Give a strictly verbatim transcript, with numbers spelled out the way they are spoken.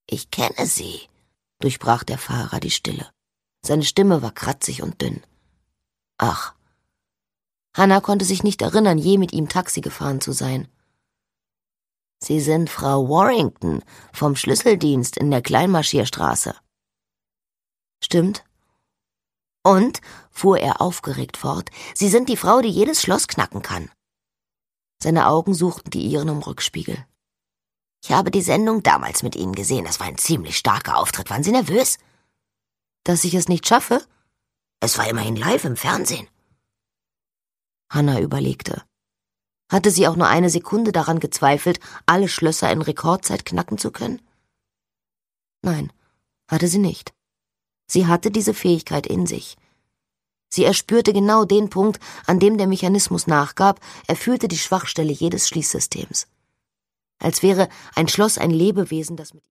»Ich kenne Sie«, durchbrach der Fahrer die Stille. Seine Stimme war kratzig und dünn. »Ach.« Hannah konnte sich nicht erinnern, je mit ihm Taxi gefahren zu sein. »Sie sind Frau Warrington vom Schlüsseldienst in der Kleinmarschierstraße.« »Stimmt.« »Und«, fuhr er aufgeregt fort, »Sie sind die Frau, die jedes Schloss knacken kann.« Seine Augen suchten die ihren im Rückspiegel. »Ich habe die Sendung damals mit Ihnen gesehen. Das war ein ziemlich starker Auftritt. Waren Sie nervös?« »Dass ich es nicht schaffe?« »Es war immerhin live im Fernsehen.« Hannah überlegte. Hatte sie auch nur eine Sekunde daran gezweifelt, alle Schlösser in Rekordzeit knacken zu können? Nein, hatte sie nicht. Sie hatte diese Fähigkeit in sich. Sie erspürte genau den Punkt, an dem der Mechanismus nachgab, er fühlte die Schwachstelle jedes Schließsystems. Als wäre ein Schloss ein Lebewesen, das mit